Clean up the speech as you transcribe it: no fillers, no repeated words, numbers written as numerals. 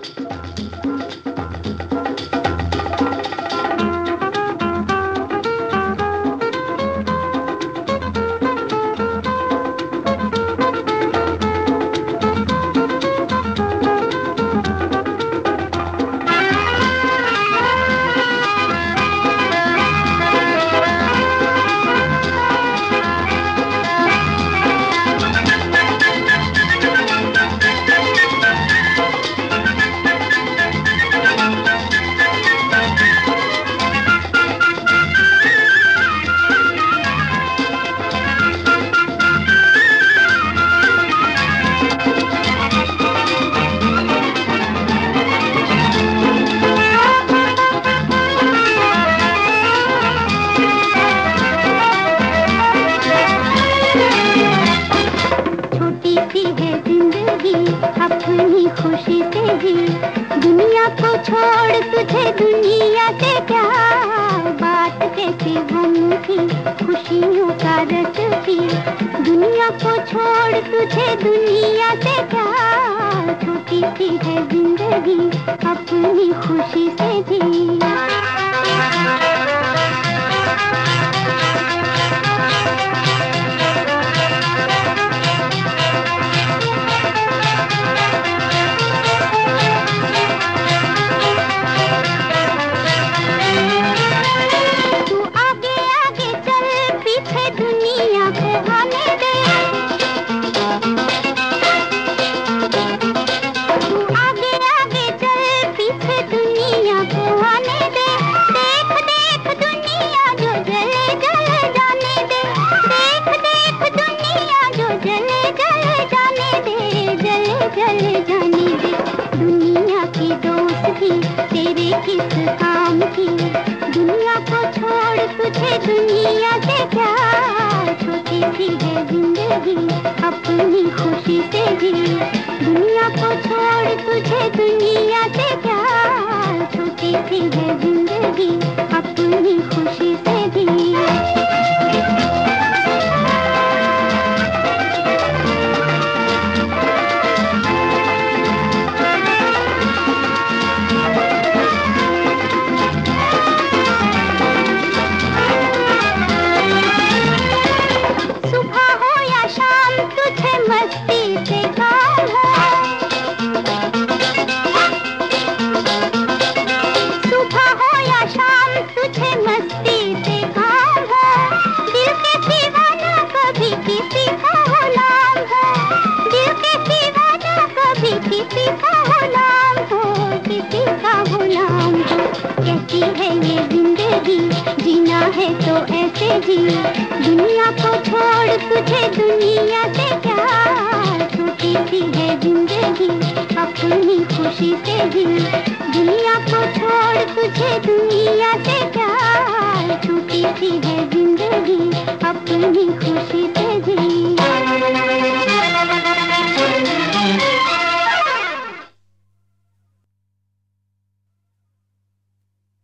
अपनी खुशी से ही दुनिया को छोड़ तुझे दुनिया से प्यार, बात कैसी गम की खुशियों का रस थी। दुनिया को छोड़ तुझे दुनिया से प्यार, छोटी सी है जिंदगी अपनी खुशी से भी। दुनिया की दोस्ती तेरे किस काम की, दुनिया को छोड़ तुझे दुनिया से प्यार, छोटी सी है जिंदगी अपनी खुशी से भी। दुनिया को छोड़ तुझे दुनिया से प्यार, छोटी सी है जिंदगी अपनी खुशी से भी। कैसी है ये जिंदगी, जीना है तो ऐसे जी। दुनिया को छोड़ तुझे दुनिया से प्यार, छोटी सी है जिंदगी अपनी खुशी से भी। दुनिया को छोड़ तुझे दुनिया से प्यार, छोटी सी है जिंदगी अपनी खुशी से भी।